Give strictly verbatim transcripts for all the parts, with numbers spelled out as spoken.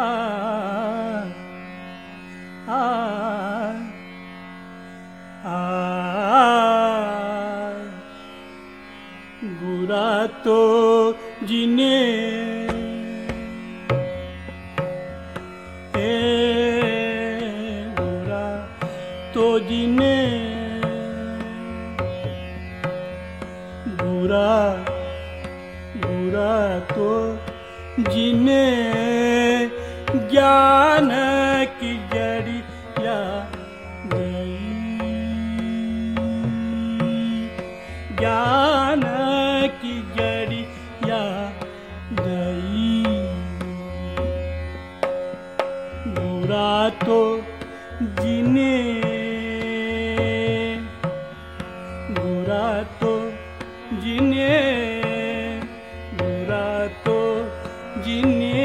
आ आ बुरा तो जीने ए बुरा तो जीने बुरा बुरा तो जीने ज्ञान की जड़िया गई ज्ञान की जड़िया गई बुरा तो जीने बुरा तो जीने बुरा तो जीने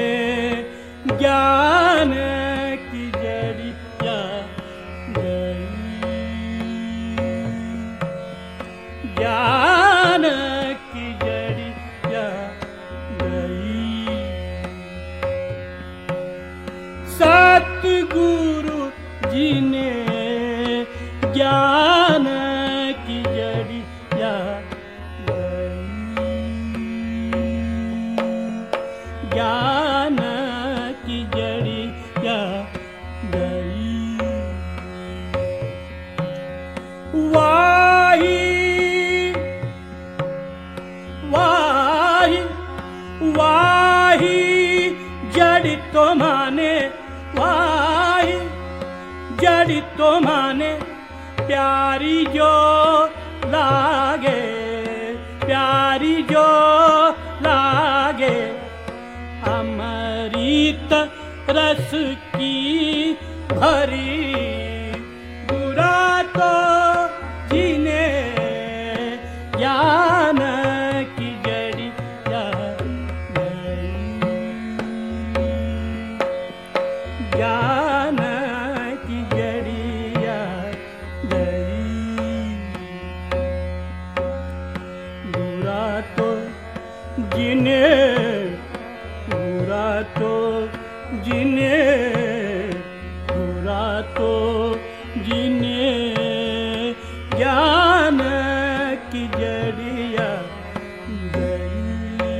ज्ञान की जड़िया गई ज्ञान की जड़िया गई सतगुरु जी ने ज्ञान की जड़िया ज्ञान की जड़िया गई वाही वाही वाही जड़ तो माने वाही जड़ तो माने प्यारी जो लागे प्यारी जो लागे अमृत रस की भरी बुरा तो जीने ज्ञान की जड़िया गई ज्ञान की जड़िया गई बुरा तो जीने बुरा तो जीने बुरा तो जीने ज्ञान की जड़िया गई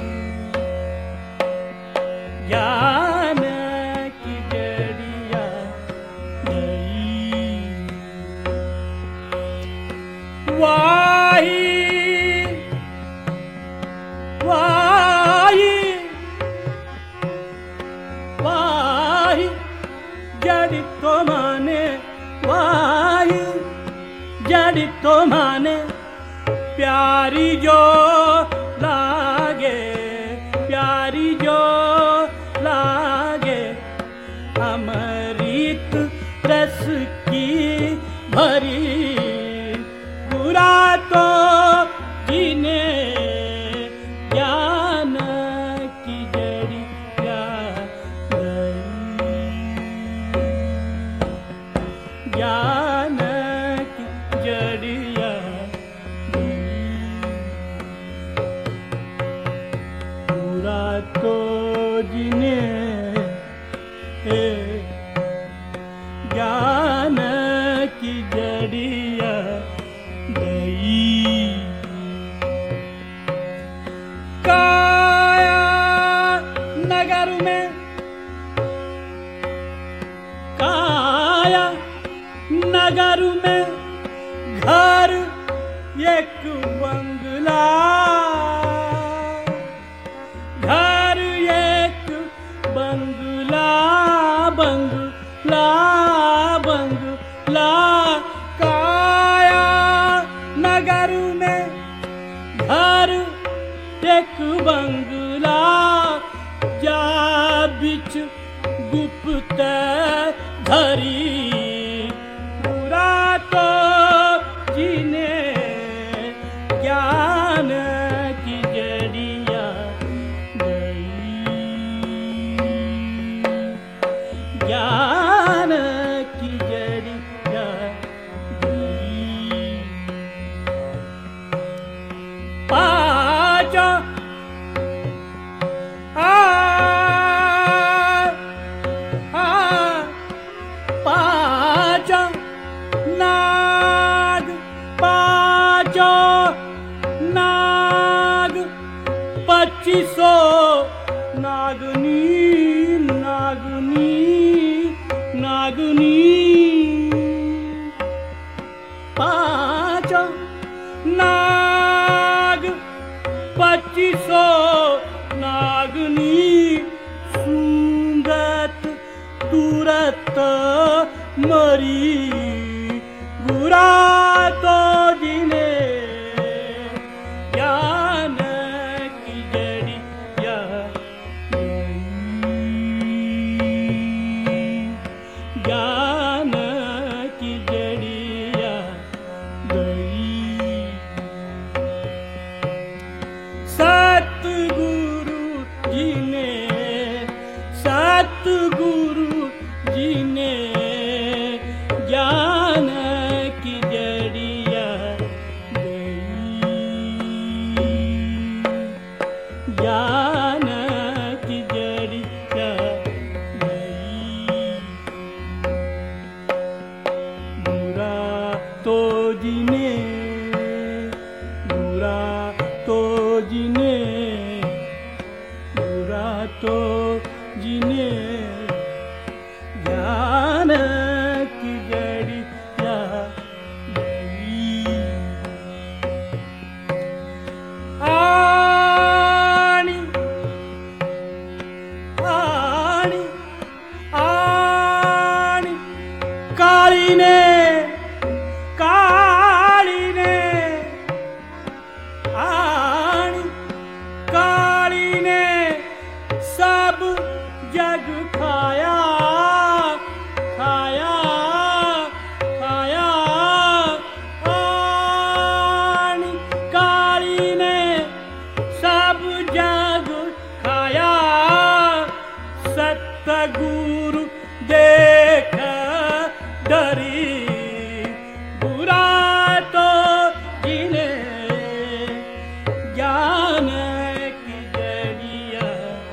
ज्ञान की जड़िया गई वाही वाही वाही जड़ तो माने वाही जड़ तो माने प्यारी जो लागे प्यारी जो लागे अमृत रस की भरी बुरा तो जीने ज्ञान की जड़िया ज्ञान की जड़िया बुरा तो जीने ज्ञान की जड़िया गई काया नगर में काया नगर में घर एक बंगला घर एक बंगला बंगला बंगला काया नगर में घर एक बंगला जा बिच गुप्त धरी बुरा तो जीने ज्ञान की जड़िया गई ज्ञान की जड़िया गई पाजा आ तुरत मरी बुरा तो जिने ज्ञान की जड़िया ज्ञान की जड़िया गई। सतगुरु जी ने सतगुरु जी ने ज्ञान की जड़िया गई। ज्ञान की जड़िया गई। बुरा तो जिने बुरा तो जिने बुरा तो जिने ज्ञान की जड़िया गई। आनी आनी आनी काली ने काली ने आनी काली ने सब जग खाया खाया खाया। आनी काली ने सब जग खाया। सतगुरु देख डरी बुरा तो जिने ज्ञान की जड़िया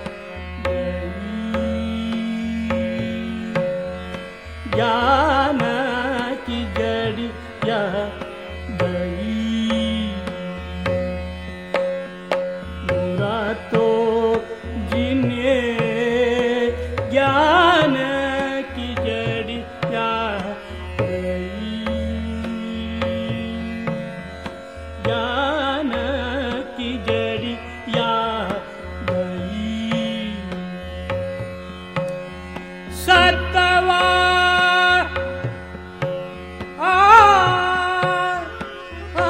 गई। ज्ञान की जड़िया गई। बुरा तो जिने ज्ञान की जड़िया गई। ज्ञान की जड़िया गई। सतवा आ आ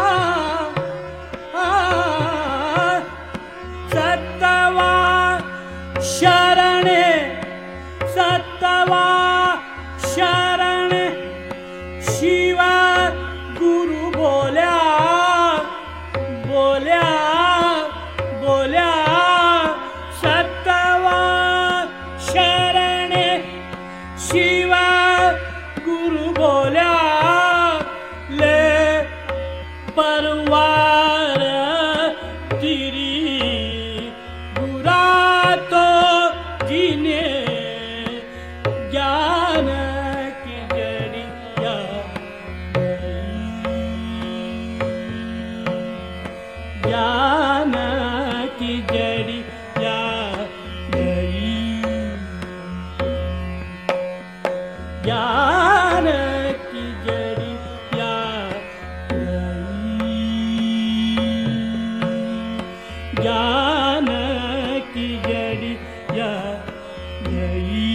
आ सतवा शरण सतवा शरण शिवा गुरु बोल्या बोल्या बोल्या। सतवा शरण शिवा गुरु बोल्या ले परवार तेरी बुरा तो जिने ज्ञान की जड़िया गई। ज्ञान की जड़िया गई। ज्ञान की जड़िया गई। ज्ञान की जड़िया गई।